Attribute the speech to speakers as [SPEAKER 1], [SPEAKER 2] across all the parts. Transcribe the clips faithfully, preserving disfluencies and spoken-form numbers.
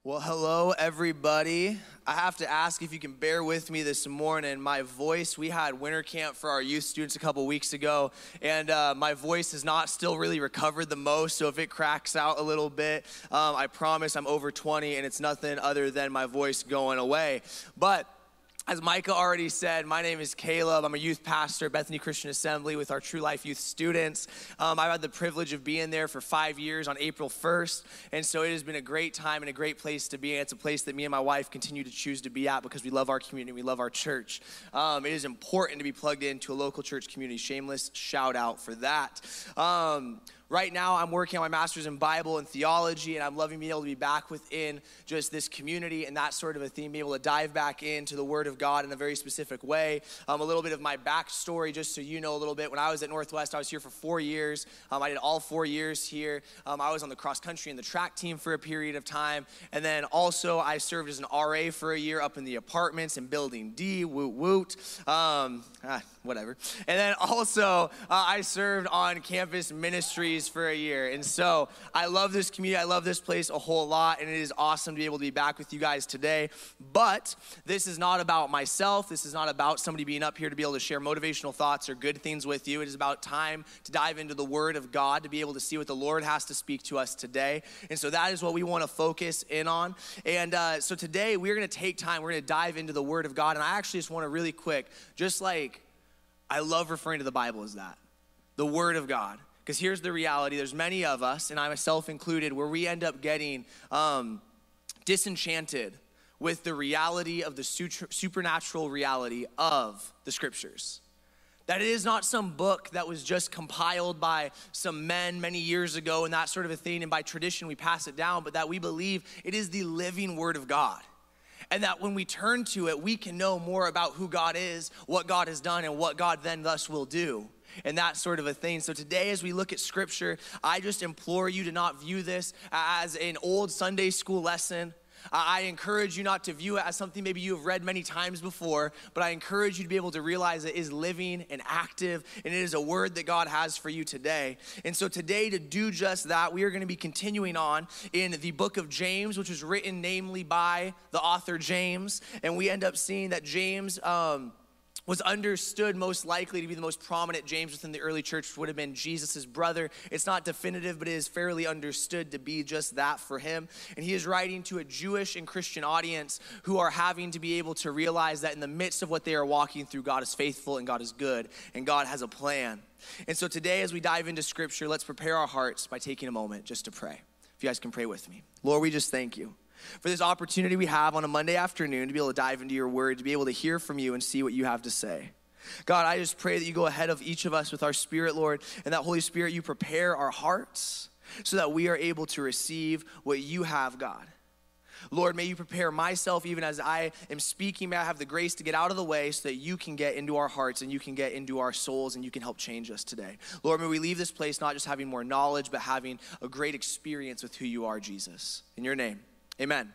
[SPEAKER 1] Well, hello, everybody. I have to ask if you can bear with me this morning. My voice, we had winter camp for our youth students a couple weeks ago, and uh, my voice has not still really recovered the most, so if it cracks out a little bit, um, I promise I'm over twenty, and it's nothing other than my voice going away. But as Micah already said, my name is Caleb. I'm a youth pastor at Bethany Christian Assembly with our True Life youth students. Um, I've had the privilege of being there for five years on April first, and so it has been a great time and a great place to be. And it's a place that me and my wife continue to choose to be at because we love our community, we love our church. Um, it is important to be plugged into a local church community. Shameless shout out for that. Um, Right now, I'm working on my master's in Bible and theology, and I'm loving being able to be back within just this community and that sort of a theme, being able to dive back into the Word of God in a very specific way. Um, a little bit of my backstory, just so you know a little bit. When I was at Northwest, I was here for four years. Um, I did all four years here. Um, I was on the cross country and the track team for a period of time, and then also I served as an R A for a year up in the apartments in Building D, woot woot, um, ah, whatever. And then also uh, I served on campus ministries for a year. And so I love this community. I love this place a whole lot. And it is awesome to be able to be back with you guys today. But this is not about myself. This is not about somebody being up here to be able to share motivational thoughts or good things with you. It is about time to dive into the Word of God, to be able to see what the Lord has to speak to us today. And so that is what we want to focus in on. And uh, so today we're going to take time. We're going to dive into the Word of God. And I actually just want to really quick, just like I love referring to the Bible as that, the Word of God. Because here's the reality, there's many of us, and I myself included, where we end up getting um, disenchanted with the reality of the supernatural reality of the Scriptures. That it is not some book that was just compiled by some men many years ago and that sort of a thing, and by tradition we pass it down, but that we believe it is the living Word of God. And that when we turn to it, we can know more about who God is, what God has done, and what God then thus will do. And that sort of a thing. So today as we look at Scripture, I just implore you to not view this as an old Sunday school lesson. I encourage you not to view it as something maybe you have read many times before, but I encourage you to be able to realize it is living and active, and it is a word that God has for you today. And so today, to do just that, we are going to be continuing on in the book of James, which was written namely by the author James. And we end up seeing that James um, was understood most likely to be the most prominent James within the early church, which would have been Jesus' brother. It's not definitive, but it is fairly understood to be just that for him. And he is writing to a Jewish and Christian audience who are having to be able to realize that in the midst of what they are walking through, God is faithful and God is good and God has a plan. And so today, as we dive into Scripture, let's prepare our hearts by taking a moment just to pray. If you guys can pray with me. Lord, we just thank you for this opportunity we have on a Monday afternoon to be able to dive into your word, to be able to hear from you and see what you have to say. God, I just pray that you go ahead of each of us with our spirit, Lord, and that Holy Spirit, you prepare our hearts so that we are able to receive what you have, God. Lord, may you prepare myself even as I am speaking. May I have the grace to get out of the way so that you can get into our hearts and you can get into our souls and you can help change us today. Lord, may we leave this place not just having more knowledge, but having a great experience with who you are, Jesus. In your name. Amen.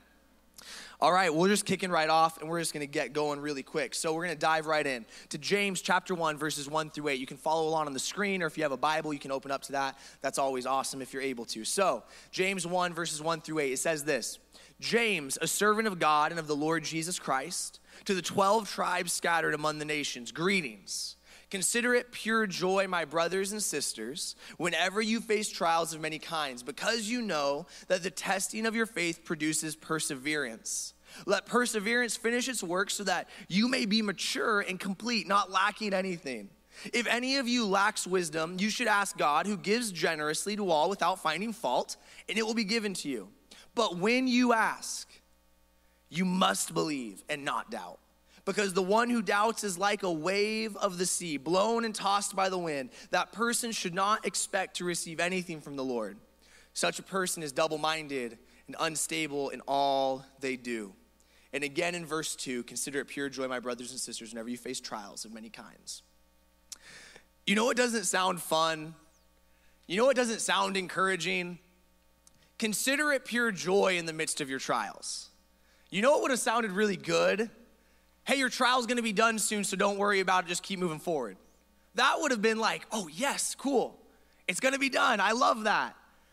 [SPEAKER 1] All right, we're just kicking right off, and we're just going to get going really quick. So we're going to dive right in to James chapter one, verses one through eight. You can follow along on the screen, or if you have a Bible, you can open up to that. That's always awesome if you're able to. So James one, verses one through eight, it says this: James, a servant of God and of the Lord Jesus Christ, to the twelve tribes scattered among the nations, greetings. Consider it pure joy, my brothers and sisters, whenever you face trials of many kinds, because you know that the testing of your faith produces perseverance. Let perseverance finish its work so that you may be mature and complete, not lacking anything. If any of you lacks wisdom, you should ask God, who gives generously to all without finding fault, and it will be given to you. But when you ask, you must believe and not doubt. Because the one who doubts is like a wave of the sea, blown and tossed by the wind. That person should not expect to receive anything from the Lord. Such a person is double-minded and unstable in all they do. And again in verse two, consider it pure joy, my brothers and sisters, whenever you face trials of many kinds. You know what doesn't sound fun? You know what doesn't sound encouraging? Consider it pure joy in the midst of your trials. You know what would have sounded really good? Hey, your trial's gonna be done soon, so don't worry about it, just keep moving forward. That would have been like, oh yes, cool. It's gonna be done, I love that.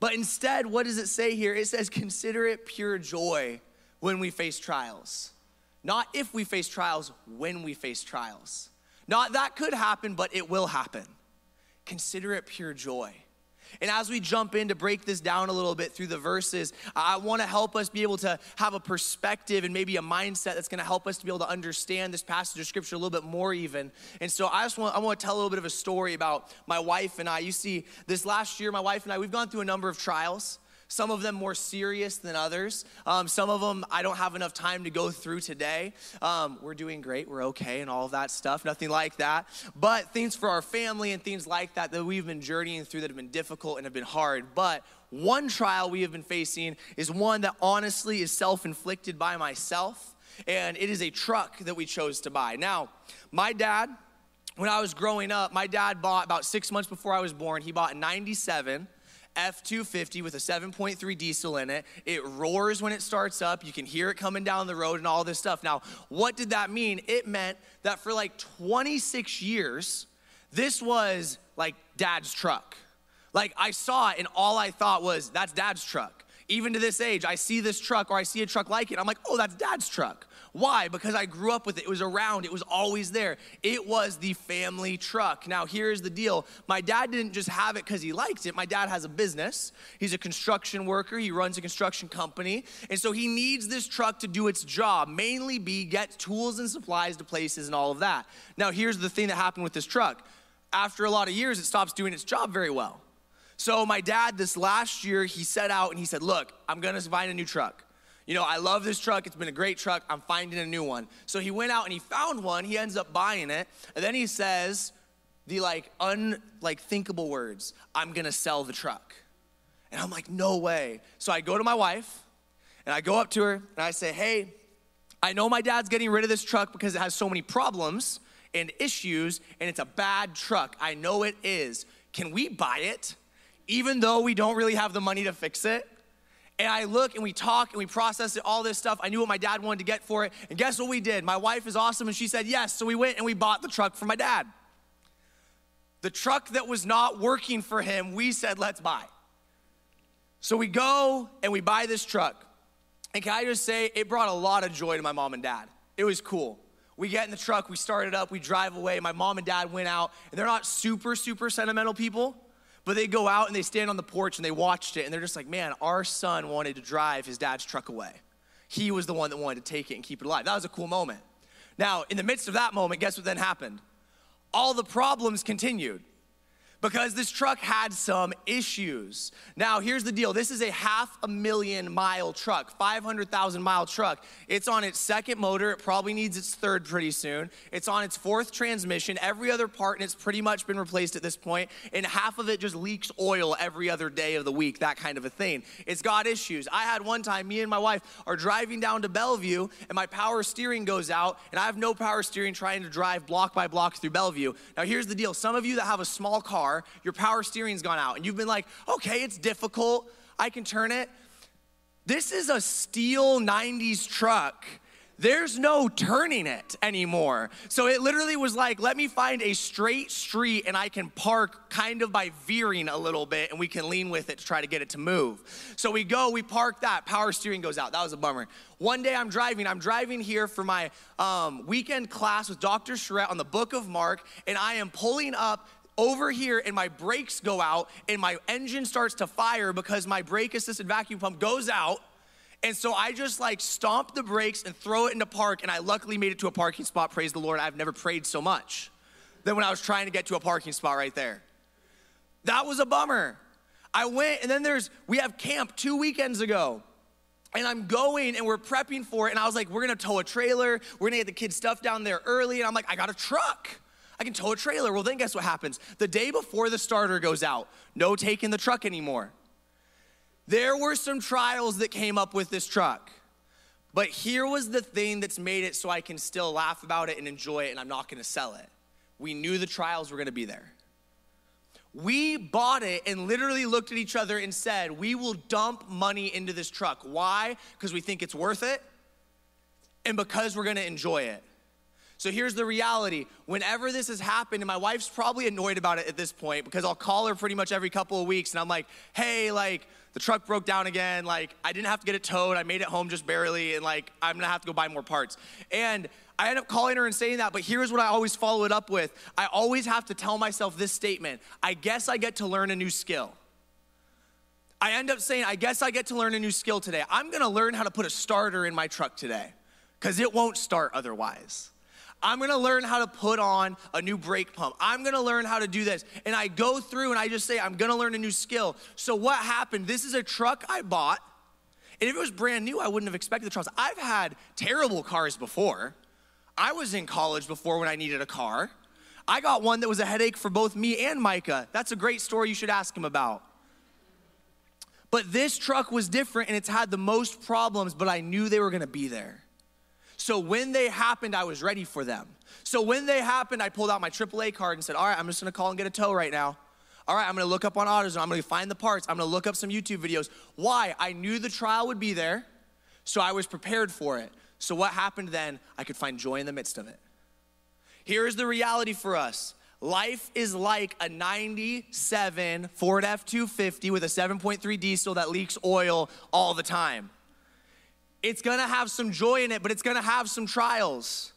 [SPEAKER 1] But instead, what does it say here? It says, consider it pure joy when we face trials. Not if we face trials, when we face trials. Not that could happen, but it will happen. Consider it pure joy. And as we jump in to break this down a little bit through the verses, I want to help us be able to have a perspective and maybe a mindset that's going to help us to be able to understand this passage of scripture a little bit more even. And so I just want, I want to tell a little bit of a story about my wife and I. You see, this last year, my wife and I, we've gone through a number of trials. Some of them more serious than others. Um, some of them I don't have enough time to go through today. Um, we're doing great, we're okay, and all of that stuff, nothing like that. But things for our family and things like that that we've been journeying through that have been difficult and have been hard. But one trial we have been facing is one that honestly is self-inflicted by myself, and it is a truck that we chose to buy. Now, my dad, when I was growing up, my dad bought, about six months before I was born, he bought a ninety-seven F two fifty with a seven point three diesel in it. It roars when it starts up. You can hear it coming down the road and all this stuff. Now, what did that mean? It meant that for like twenty-six years, this was like dad's truck. Like I saw it and all I thought was, that's dad's truck. Even to this age, I see this truck or I see a truck like it. I'm like, oh, that's dad's truck. Why? Because I grew up with it. It was around. It was always there. It was the family truck. Now, here's the deal. My dad didn't just have it because he liked it. My dad has a business. He's a construction worker. He runs a construction company. And so he needs this truck to do its job, mainly be get tools and supplies to places and all of that. Now, here's the thing that happened with this truck. After a lot of years, it stops doing its job very well. So my dad, this last year, he set out and he said, look, I'm going to find a new truck. You know, I love this truck. It's been a great truck. I'm finding a new one. So he went out and he found one. He ends up buying it. And then he says the like un, like thinkable words, I'm going to sell the truck. And I'm like, no way. So I go to my wife and I go up to her and I say, hey, I know my dad's getting rid of this truck because it has so many problems and issues and it's a bad truck. I know it is. Can we buy it? Even though we don't really have the money to fix it. And I look and we talk and we process it, all this stuff. I knew what my dad wanted to get for it. And guess what we did? My wife is awesome and she said yes. So we went and we bought the truck for my dad. The truck that was not working for him, we said, let's buy. So we go and we buy this truck. And can I just say, it brought a lot of joy to my mom and dad. It was cool. We get in the truck, we start it up, we drive away. My mom and dad went out and they're not super, super sentimental people. But they go out and they stand on the porch and they watched it and they're just like, man, our son wanted to drive his dad's truck away. He was the one that wanted to take it and keep it alive. That was a cool moment. Now, in the midst of that moment, guess what then happened? All the problems continued because this truck had some issues. Now, here's the deal. This is a half a million mile truck, five hundred thousand mile truck. It's on its second motor. It probably needs its third pretty soon. It's on its fourth transmission. Every other part, and it's pretty much been replaced at this point, and half of it just leaks oil every other day of the week, that kind of a thing. It's got issues. I had one time, me and my wife are driving down to Bellevue, and my power steering goes out, and I have no power steering trying to drive block by block through Bellevue. Now, here's the deal. Some of you that have a small car, your power steering's gone out and you've been like, okay, it's difficult, I can turn it. This is a steel nineties truck. There's no turning it anymore. So it literally was like, let me find a straight street and I can park kind of by veering a little bit and we can lean with it to try to get it to move. So we go, we park that, power steering goes out. That was a bummer. One day I'm driving, I'm driving here for my um, weekend class with Doctor Charette on the book of Mark, and I am pulling up over here and my brakes go out and my engine starts to fire because my brake assisted vacuum pump goes out. And so I just like stomp the brakes and throw it into park, and I luckily made it to a parking spot. Praise the Lord. I've never prayed so much than when I was trying to get to a parking spot right there. That was a bummer. I went, and then there's, we have camp two weekends ago. And I'm going and we're prepping for it. And I was like, we're gonna tow a trailer. We're gonna get the kids' stuff down there early. And I'm like, I got a truck. I can tow a trailer. Well, then guess what happens? The day before the starter goes out, no taking the truck anymore. There were some trials that came up with this truck. But here was the thing that's made it so I can still laugh about it and enjoy it, and I'm not gonna sell it. We knew the trials were gonna be there. We bought it and literally looked at each other and said, we will dump money into this truck. Why? Because we think it's worth it and because we're gonna enjoy it. So here's the reality. Whenever this has happened, and my wife's probably annoyed about it at this point because I'll call her pretty much every couple of weeks and I'm like, hey, like the truck broke down again. Like I didn't have to get it towed. I made it home just barely. And like, I'm gonna have to go buy more parts. And I end up calling her and saying that, but here's what I always follow it up with. I always have to tell myself this statement: I guess I get to learn a new skill. I end up saying, I guess I get to learn a new skill today. I'm gonna learn how to put a starter in my truck today because it won't start otherwise. I'm gonna learn how to put on a new brake pump. I'm gonna learn how to do this. And I go through and I just say, I'm gonna learn a new skill. So what happened? This is a truck I bought. And if it was brand new, I wouldn't have expected the trucks. I've had terrible cars before. I was in college before when I needed a car. I got one that was a headache for both me and Micah. That's a great story you should ask him about. But this truck was different and it's had the most problems, but I knew they were gonna be there. So when they happened, I was ready for them. So when they happened, I pulled out my triple A card and said, all right, I'm just gonna call and get a tow right now. All right, I'm gonna look up on AutoZone, I'm gonna find the parts, I'm gonna look up some YouTube videos. Why? I knew the trial would be there, so I was prepared for it. So what happened then? I could find joy in the midst of it. Here is the reality for us. Life is like a ninety-seven Ford F two fifty with a seven point three diesel that leaks oil all the time. It's gonna have some joy in it, but it's gonna have some trials.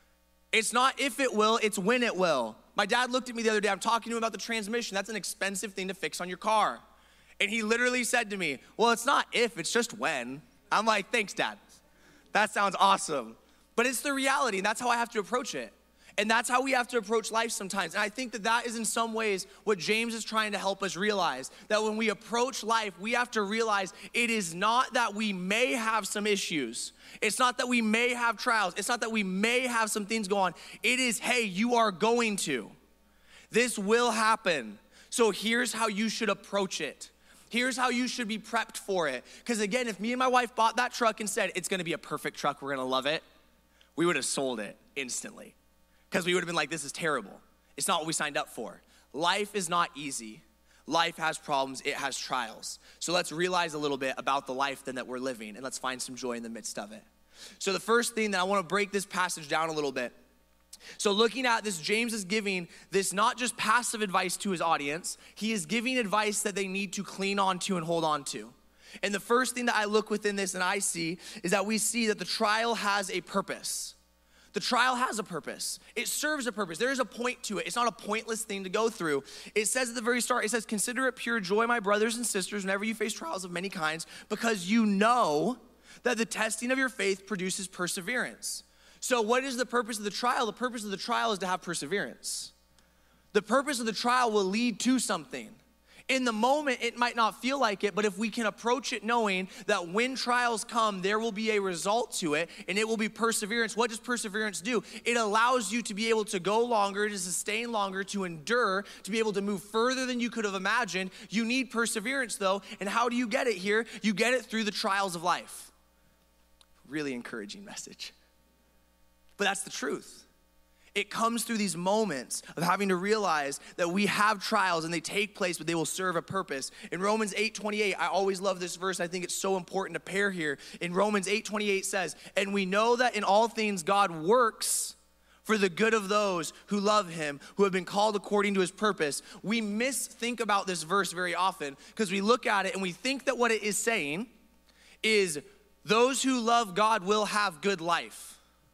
[SPEAKER 1] It's not if it will, it's when it will. My dad looked at me the other day, I'm talking to him about the transmission. That's an expensive thing to fix on your car. And he literally said to me, well, it's not if, it's just when. I'm like, thanks, Dad. That sounds awesome. But it's the reality, and that's how I have to approach it. And that's how we have to approach life sometimes. And I think that that is in some ways what James is trying to help us realize. That when we approach life, we have to realize it is not that we may have some issues. It's not that we may have trials. It's not that we may have some things go on. It is, hey, you are going to. This will happen. So here's how you should approach it. Here's how you should be prepped for it. Because again, if me and my wife bought that truck and said, it's gonna be a perfect truck, we're gonna love it, we would have sold it instantly. Because we would have been like, this is terrible. It's not what we signed up for. Life is not easy. Life has problems, it has trials. So let's realize a little bit about the life then that we're living, and let's find some joy in the midst of it. So the first thing that I wanna break this passage down a little bit. So looking at this, James is giving this not just passive advice to his audience, he is giving advice that they need to cling on to and hold on to. And the first thing that I look within this and I see is that we see that the trial has a purpose. The trial has a purpose. It serves a purpose. There is a point to it. It's not a pointless thing to go through. It says at the very start, it says, consider it pure joy, my brothers and sisters, whenever you face trials of many kinds, because you know that the testing of your faith produces perseverance. So what is the purpose of the trial? The purpose of the trial is to have perseverance. The purpose of the trial will lead to something. In the moment, it might not feel like it, but if we can approach it knowing that when trials come, there will be a result to it, and it will be perseverance. What does perseverance do? It allows you to be able to go longer, to sustain longer, to endure, to be able to move further than you could have imagined. You need perseverance, though, and how do you get it here? You get it through the trials of life. Really encouraging message. But that's the truth. It comes through these moments of having to realize that we have trials and they take place, but they will serve a purpose. In Romans eight twenty-eight, I always love this verse. I think it's so important to pair here. In Romans eight twenty-eight says, and we know that in all things God works for the good of those who love him, who have been called according to his purpose. We misthink about this verse very often because we look at it and we think that what it is saying is those who love God will have good life.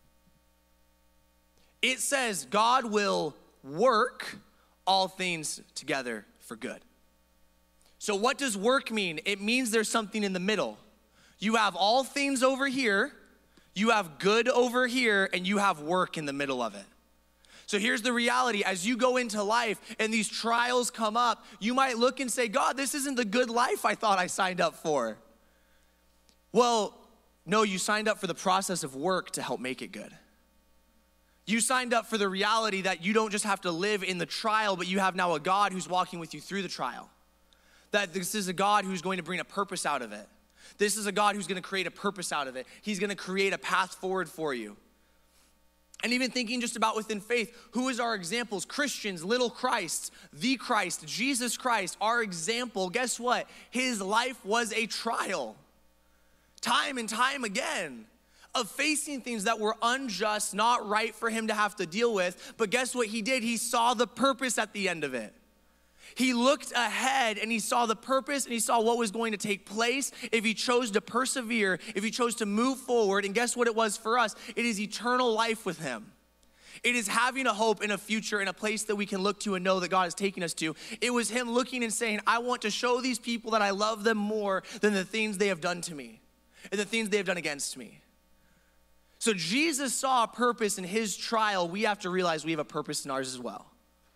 [SPEAKER 1] It says God will work all things together for good. So what does work mean? It means there's something in the middle. You have all things over here, you have good over here, and you have work in the middle of it. So here's the reality. As you go into life and these trials come up, you might look and say, God, this isn't the good life I thought I signed up for. Well, no, you signed up for the process of work to help make it good. You signed up for the reality that you don't just have to live in the trial, but you have now a God who's walking with you through the trial. That this is a God who's going to bring a purpose out of it. This is a God who's going to create a purpose out of it. He's going to create a path forward for you. And even thinking just about within faith, who is our examples? Christians, little Christs, the Christ, Jesus Christ, our example. Guess what? His life was a trial. Time and time again. of facing things that were unjust, not right for him to have to deal with. But guess what he did? He saw the purpose at the end of it. He looked ahead and he saw the purpose and he saw what was going to take place if he chose to persevere, if he chose to move forward. And guess what it was for us? It is eternal life with him. It is having a hope in a future, in a place that we can look to and know that God is taking us to. It was him looking and saying, I want to show these people that I love them more than the things they have done to me and the things they have done against me. So Jesus saw a purpose in his trial. We have to realize we have a purpose in ours as well.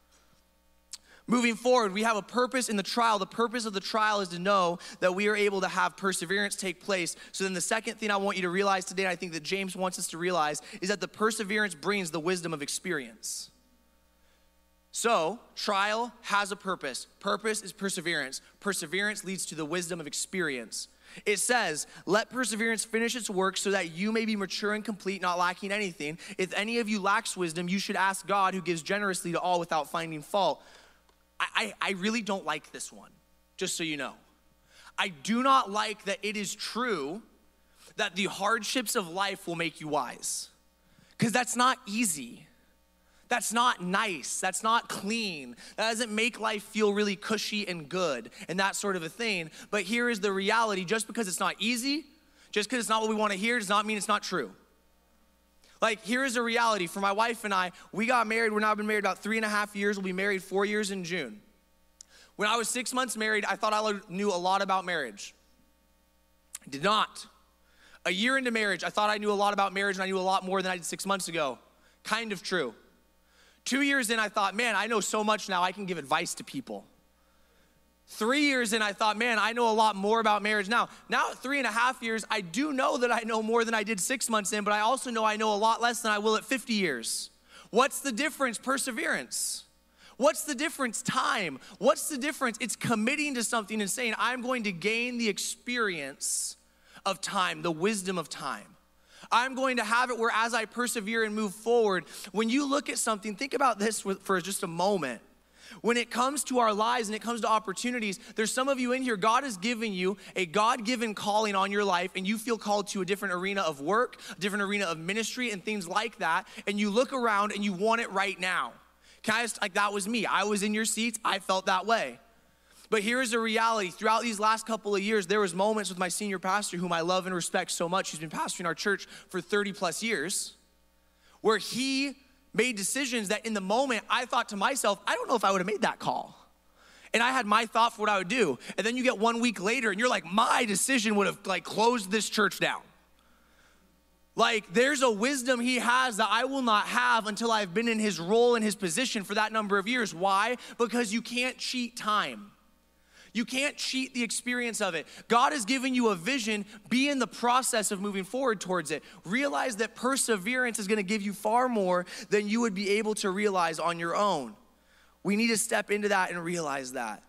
[SPEAKER 1] Moving forward, we have a purpose in the trial. The purpose of the trial is to know that we are able to have perseverance take place. So then the second thing I want you to realize today, and I think that James wants us to realize, is that the perseverance brings the wisdom of experience. So, trial has a purpose. Purpose is perseverance. Perseverance leads to the wisdom of experience. It says, let perseverance finish its work so that you may be mature and complete, not lacking anything. If any of you lacks wisdom, you should ask God, who gives generously to all without finding fault. I, I really don't like this one, just so you know. I do not like that it is true that the hardships of life will make you wise. Because that's not easy. That's not nice. That's not clean. That doesn't make life feel really cushy and good and that sort of a thing. But here is the reality. Just because it's not easy, just because it's not what we want to hear, does not mean it's not true. Like, here is a reality. For my wife and I, we got married. We're now been married about three and a half years. We'll be married four years in June. When I was six months married, I thought I knew a lot about marriage. I did not. A year into marriage, I thought I knew a lot about marriage and I knew a lot more than I did six months ago. Kind of true. Two years in, I thought, man, I know so much now, I can give advice to people. Three years in, I thought, man, I know a lot more about marriage now. Now at three and a half years, I do know that I know more than I did six months in, but I also know I know a lot less than I will at fifty years. What's the difference? Perseverance. What's the difference? Time. What's the difference? It's committing to something and saying, I'm going to gain the experience of time, the wisdom of time. I'm going to have it where as I persevere and move forward, when you look at something, think about this for just a moment. When it comes to our lives and it comes to opportunities, there's some of you in here, God has given you a God-given calling on your life, and you feel called to a different arena of work, a different arena of ministry and things like that, and you look around and you want it right now. Can I just, like, that was me. I was in your seats. I felt that way. But here's the reality. Throughout these last couple of years, there was moments with my senior pastor, whom I love and respect so much. He's been pastoring our church for thirty plus years, where he made decisions that in the moment I thought to myself, I don't know if I would have made that call. And I had my thought for what I would do. And then you get one week later and you're like, my decision would have like closed this church down. Like, there's a wisdom he has that I will not have until I've been in his role and his position for that number of years. Why? Because you can't cheat time. You can't cheat the experience of it. God has given you a vision. Be in the process of moving forward towards it. Realize that perseverance is going to give you far more than you would be able to realize on your own. We need to step into that and realize that.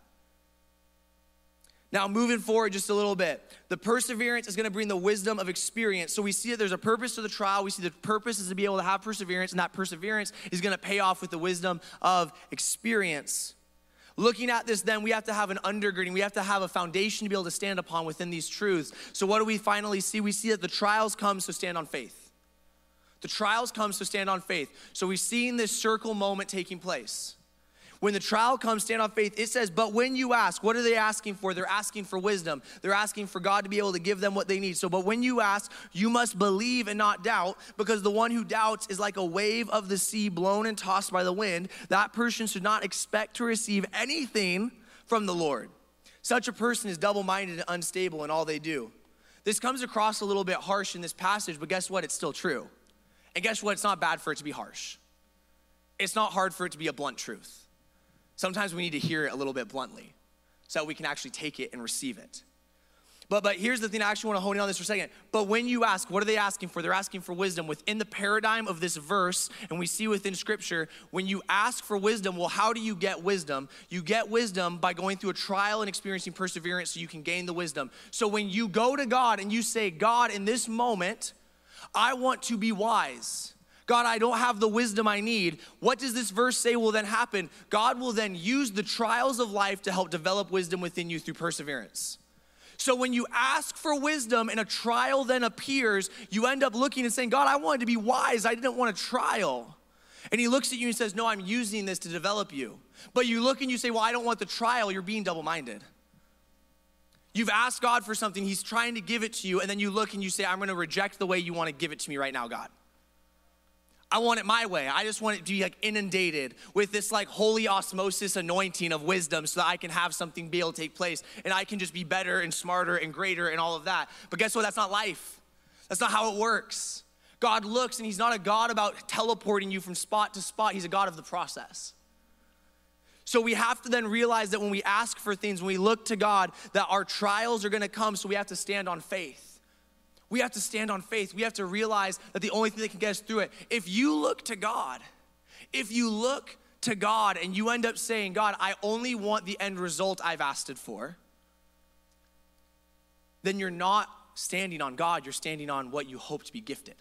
[SPEAKER 1] Now, moving forward just a little bit, the perseverance is going to bring the wisdom of experience. So we see that there's a purpose to the trial. We see the purpose is to be able to have perseverance, and that perseverance is going to pay off with the wisdom of experience. Looking at this, then, we have to have an undergirding. We have to have a foundation to be able to stand upon within these truths. So what do we finally see? We see that the trials come, so stand on faith. The trials come, so stand on faith. So we've seen this circle moment taking place. When the trial comes, stand on faith. It says, but when you ask, what are they asking for? They're asking for wisdom. They're asking for God to be able to give them what they need. So, but when you ask, you must believe and not doubt, because the one who doubts is like a wave of the sea blown and tossed by the wind. That person should not expect to receive anything from the Lord. Such a person is double-minded and unstable in all they do. This comes across a little bit harsh in this passage, but guess what? It's still true. And guess what? It's not bad for it to be harsh. It's not hard for it to be a blunt truth. Sometimes we need to hear it a little bit bluntly so that we can actually take it and receive it. But, but here's the thing, I actually want to hone in on this for a second. But when you ask, what are they asking for? They're asking for wisdom. Within the paradigm of this verse, and we see within Scripture, when you ask for wisdom, well, how do you get wisdom? You get wisdom by going through a trial and experiencing perseverance so you can gain the wisdom. So when you go to God and you say, God, in this moment, I want to be wise. God, I don't have the wisdom I need. What does this verse say will then happen? God will then use the trials of life to help develop wisdom within you through perseverance. So when you ask for wisdom and a trial then appears, you end up looking and saying, God, I wanted to be wise. I didn't want a trial. And he looks at you and says, no, I'm using this to develop you. But you look and you say, well, I don't want the trial. You're being double-minded. You've asked God for something. He's trying to give it to you. And then you look and you say, I'm going to reject the way you want to give it to me right now, God. I want it my way. I just want it to be like inundated with this like holy osmosis anointing of wisdom so that I can have something be able to take place and I can just be better and smarter and greater and all of that. But guess what? That's not life. That's not how it works. God looks and he's not a God about teleporting you from spot to spot. He's a God of the process. So we have to then realize that when we ask for things, when we look to God, that our trials are gonna come, so we have to stand on faith. We have to stand on faith. We have to realize that the only thing that can get us through it, if you look to God, if you look to God and you end up saying, God, I only want the end result I've asked it for, then you're not standing on God, you're standing on what you hope to be gifted.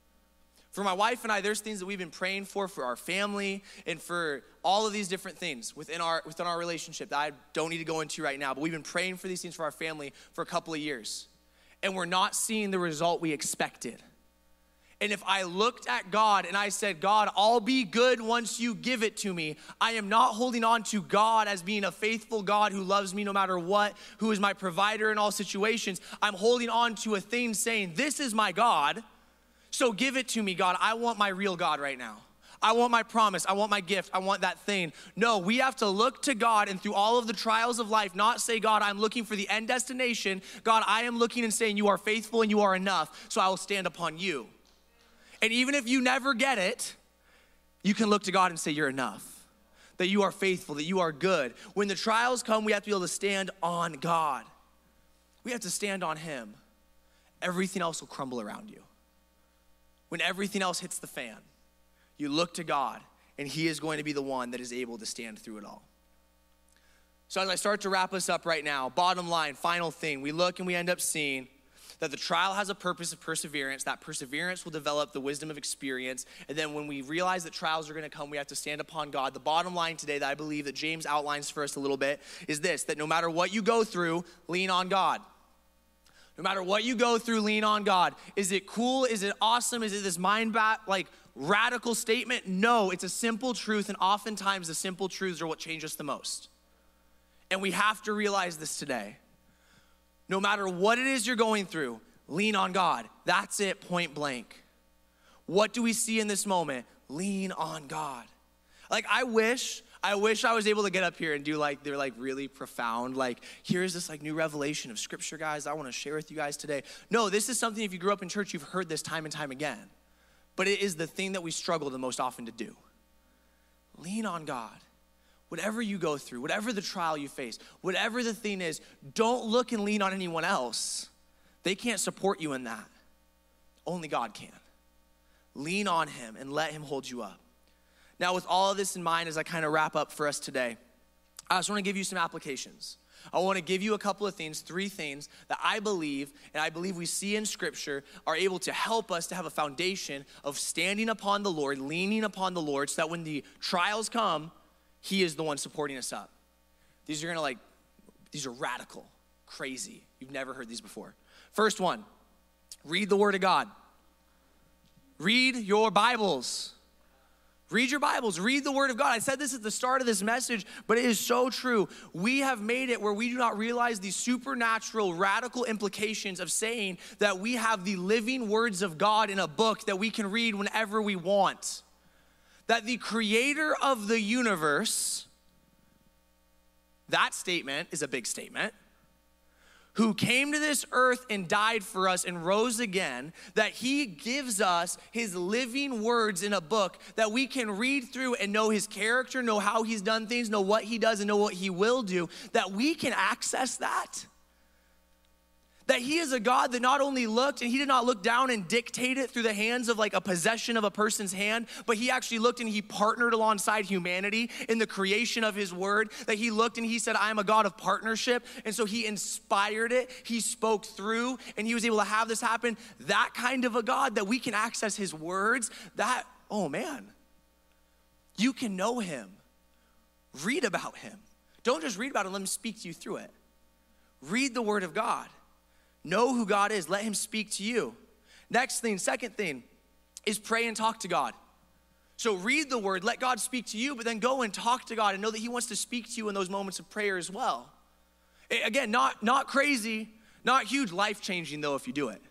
[SPEAKER 1] For my wife and I, there's things that we've been praying for, for our family, and for all of these different things within our within our relationship that I don't need to go into right now, but we've been praying for these things for our family for a couple of years. And we're not seeing the result we expected. And if I looked at God and I said, God, I'll be good once you give it to me, I am not holding on to God as being a faithful God who loves me no matter what, who is my provider in all situations. I'm holding on to a thing saying, this is my God, so give it to me, God. I want my real God right now. I want my promise. I want my gift. I want that thing. No, we have to look to God and through all of the trials of life, not say, God, I'm looking for the end destination. God, I am looking and saying you are faithful and you are enough, so I will stand upon you. And even if you never get it, you can look to God and say you're enough, that you are faithful, that you are good. When the trials come, we have to be able to stand on God. We have to stand on him. Everything else will crumble around you. When everything else hits the fan, you look to God, and he is going to be the one that is able to stand through it all. So as I start to wrap us up right now, bottom line, final thing, we look and we end up seeing that the trial has a purpose of perseverance. That perseverance will develop the wisdom of experience. And then when we realize that trials are gonna come, we have to stand upon God. The bottom line today that I believe that James outlines for us a little bit is this, that no matter what you go through, lean on God. No matter what you go through, lean on God. Is it cool? Is it awesome? Is it this mind bat like radical statement? No, it's a simple truth, and oftentimes the simple truths are what change us the most. And we have to realize this today. No matter what it is you're going through, lean on God. That's it, point blank. What do we see in this moment? Lean on God. Like I wish, I wish I was able to get up here and do like, they're like really profound, like here's this like new revelation of scripture, guys, I wanna share with you guys today. No, this is something, if you grew up in church, you've heard this time and time again. But it is the thing that we struggle the most often to do. Lean on God. Whatever you go through, whatever the trial you face, whatever the thing is, don't look and lean on anyone else. They can't support you in that. Only God can. Lean on him and let him hold you up. Now, with all of this in mind, as I kind of wrap up for us today, I just want to give you some applications. I want to give you a couple of things, three things that I believe, and I believe we see in scripture, are able to help us to have a foundation of standing upon the Lord, leaning upon the Lord, so that when the trials come, he is the one supporting us up. These are gonna like, these are radical, crazy. You've never heard these before. First one, read the word of God. Read your Bibles. Read your Bibles, read the word of God. I said this at the start of this message, but it is so true. We have made it where we do not realize the supernatural, radical implications of saying that we have the living words of God in a book that we can read whenever we want. That the creator of the universe, that statement is a big statement, who came to this earth and died for us and rose again, that he gives us his living words in a book that we can read through and know his character, know how he's done things, know what he does and know what he will do, that we can access that. That he is a God that not only looked, and he did not look down and dictate it through the hands of like a possession of a person's hand, but he actually looked and he partnered alongside humanity in the creation of his word. That he looked and he said, I am a God of partnership. And so he inspired it, he spoke through, and he was able to have this happen. That kind of a God that we can access his words, that, oh man, you can know him. Read about him. Don't just read about him, let him speak to you through it. Read the word of God. Know who God is. Let him speak to you. Next thing, second thing, is pray and talk to God. So read the word, let God speak to you, but then go and talk to God and know that he wants to speak to you in those moments of prayer as well. Again, not, not crazy, not huge, life-changing though if you do it.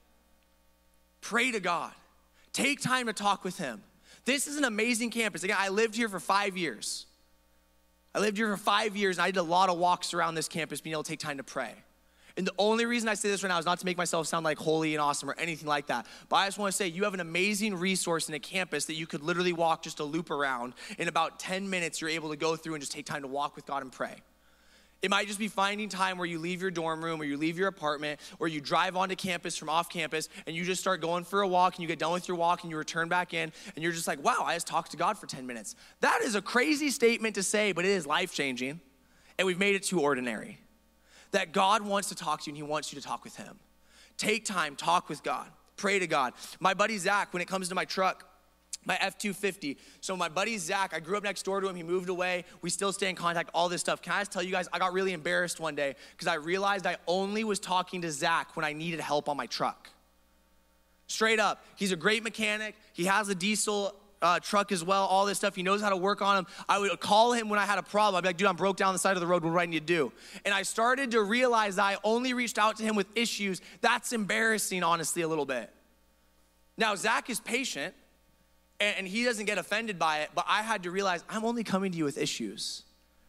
[SPEAKER 1] Pray to God. Take time to talk with him. This is an amazing campus. Again, I lived here for five years. I lived here for five years and I did a lot of walks around this campus being able to take time to pray. And the only reason I say this right now is not to make myself sound like holy and awesome or anything like that. But I just want to say you have an amazing resource in a campus that you could literally walk just a loop around. In about ten minutes, you're able to go through and just take time to walk with God and pray. It might just be finding time where you leave your dorm room or you leave your apartment or you drive onto campus from off campus and you just start going for a walk and you get done with your walk and you return back in and you're just like, wow, I just talked to God for ten minutes. That is a crazy statement to say, but it is life-changing and we've made it too ordinary. That God wants to talk to you and he wants you to talk with him. Take time, talk with God, pray to God. My buddy Zach, when it comes to my truck, my F two fifty. So my buddy Zach, I grew up next door to him. He moved away. We still stay in contact, all this stuff. Can I just tell you guys, I got really embarrassed one day because I realized I only was talking to Zach when I needed help on my truck. Straight up. He's a great mechanic. He has a diesel uh, truck as well, all this stuff. He knows how to work on them. I would call him when I had a problem. I'd be like, dude, I'm broke down the side of the road. What do I need to do? And I started to realize that I only reached out to him with issues. That's embarrassing, honestly, a little bit. Now, Zach is patient. And he doesn't get offended by it, but I had to realize I'm only coming to you with issues.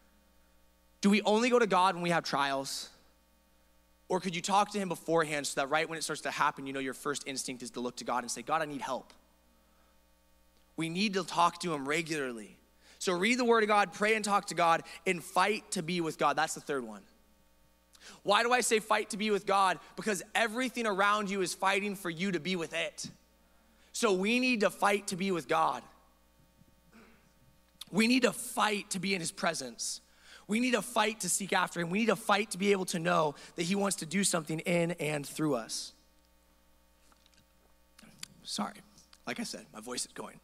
[SPEAKER 1] Do we only go to God when we have trials? Or could you talk to him beforehand so that right when it starts to happen, you know your first instinct is to look to God and say, God, I need help. We need to talk to him regularly. So read the word of God, pray and talk to God, and fight to be with God. That's the third one. Why do I say fight to be with God? Because everything around you is fighting for you to be with it. So we need to fight to be with God. We need to fight to be in his presence. We need to fight to seek after him. We need to fight to be able to know that he wants to do something in and through us. Sorry, like I said, my voice is going.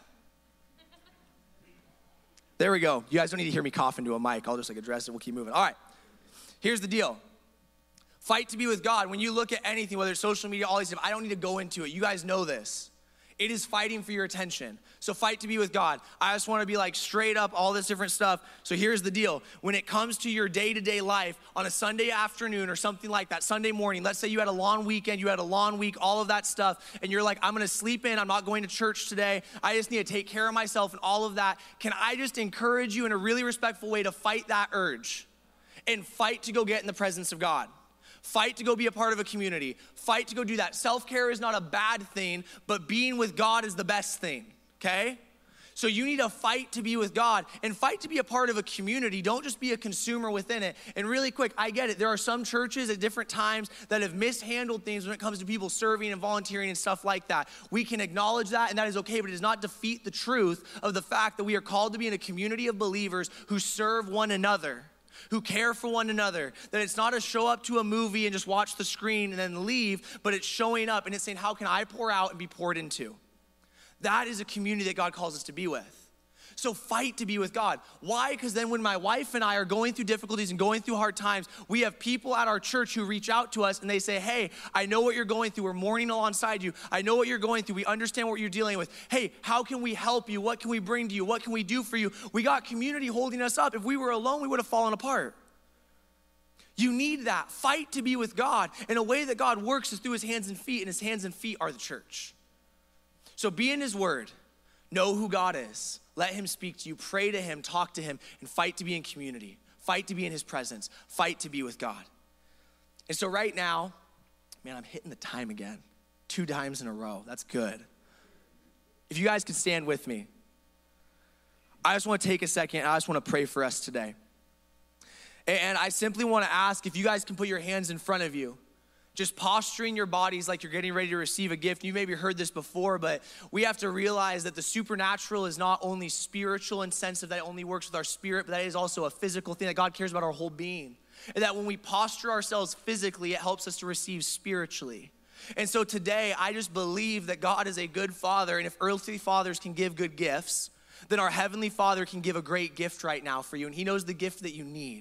[SPEAKER 1] There we go. You guys don't need to hear me cough into a mic. I'll just like address it. We'll keep moving. All right, here's the deal. Fight to be with God. When you look at anything, whether it's social media, all these stuff, I don't need to go into it. You guys know this. It is fighting for your attention. So fight to be with God. I just want to be like straight up, all this different stuff. So here's the deal. When it comes to your day-to-day life on a Sunday afternoon or something like that, Sunday morning, let's say you had a long weekend, you had a long week, all of that stuff, and you're like, I'm going to sleep in, I'm not going to church today, I just need to take care of myself and all of that. Can I just encourage you in a really respectful way to fight that urge and fight to go get in the presence of God? Fight to go be a part of a community. Fight to go do that. Self-care is not a bad thing, but being with God is the best thing, okay? So you need to fight to be with God and fight to be a part of a community. Don't just be a consumer within it. And really quick, I get it. There are some churches at different times that have mishandled things when it comes to people serving and volunteering and stuff like that. We can acknowledge that, and that is okay, but it does not defeat the truth of the fact that we are called to be in a community of believers who serve one another, who care for one another, that it's not a show up to a movie and just watch the screen and then leave, but it's showing up and it's saying, how can I pour out and be poured into? That is a community that God calls us to be with. So fight to be with God. Why? Because then when my wife and I are going through difficulties and going through hard times, we have people at our church who reach out to us and they say, hey, I know what you're going through. We're mourning alongside you. I know what you're going through. We understand what you're dealing with. Hey, how can we help you? What can we bring to you? What can we do for you? We got community holding us up. If we were alone, we would have fallen apart. You need that. Fight to be with God. And a way that God works is through his hands and feet, and his hands and feet are the church. So be in his word. Know who God is. Let him speak to you. Pray to him. Talk to him. And fight to be in community. Fight to be in his presence. Fight to be with God. And so right now, man, I'm hitting the time again. Two times in a row. That's good. If you guys could stand with me. I just want to take a second. I just want to pray for us today. And I simply want to ask if you guys can put your hands in front of you. Just posturing your bodies like you're getting ready to receive a gift. You maybe heard this before, but we have to realize that the supernatural is not only spiritual in sense of that it only works with our spirit, but that is also a physical thing, that God cares about our whole being. And that when we posture ourselves physically, it helps us to receive spiritually. And so today, I just believe that God is a good father, and if earthly fathers can give good gifts, then our heavenly Father can give a great gift right now for you, and he knows the gift that you need.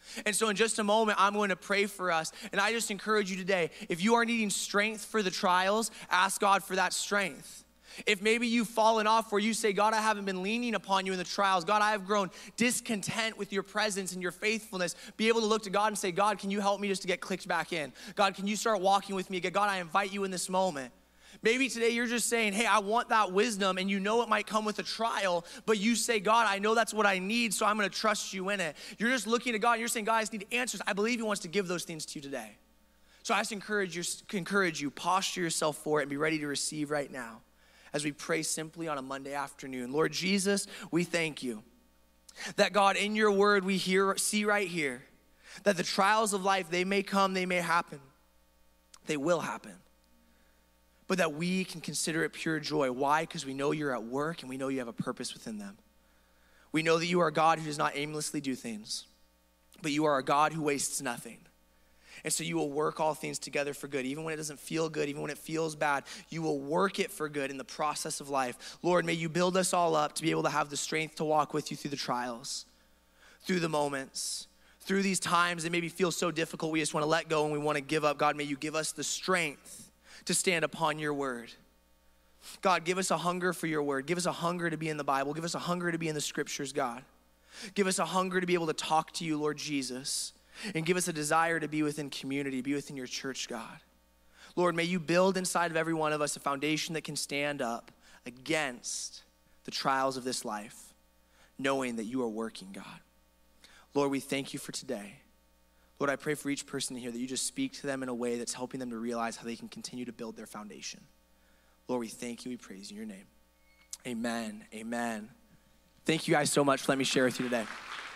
[SPEAKER 1] And so in just a moment, I'm going to pray for us. And I just encourage you today, if you are needing strength for the trials, ask God for that strength. If maybe you've fallen off where you say, God, I haven't been leaning upon you in the trials. God, I have grown discontent with your presence and your faithfulness. Be able to look to God and say, God, can you help me just to get clicked back in? God, can you start walking with me again? God, I invite you in this moment. Maybe today you're just saying, hey, I want that wisdom, and you know it might come with a trial, but you say, God, I know that's what I need, so I'm going to trust you in it. You're just looking to God, and you're saying, God, I just need answers. I believe he wants to give those things to you today. So I just encourage you, encourage you, posture yourself for it and be ready to receive right now as we pray simply on a Monday afternoon. Lord Jesus, we thank you that, God, in your word we hear, see right here that the trials of life, they may come, they may happen. They will happen. But that we can consider it pure joy. Why? Because we know you're at work and we know you have a purpose within them. We know that you are a God who does not aimlessly do things, but you are a God who wastes nothing. And so you will work all things together for good. Even when it doesn't feel good, even when it feels bad, you will work it for good in the process of life. Lord, may you build us all up to be able to have the strength to walk with you through the trials, through the moments, through these times that maybe feel so difficult we just want to let go and we want to give up. God, may you give us the strength to stand upon your word. God, give us a hunger for your word. Give us a hunger to be in the Bible. Give us a hunger to be in the scriptures, God. Give us a hunger to be able to talk to you, Lord Jesus. And give us a desire to be within community, be within your church, God. Lord, may you build inside of every one of us a foundation that can stand up against the trials of this life, knowing that you are working, God. Lord, we thank you for today. Lord, I pray for each person here that you just speak to them in a way that's helping them to realize how they can continue to build their foundation. Lord, we thank you. We praise you in your name. Amen. Amen. Thank you guys so much for letting me share with you today.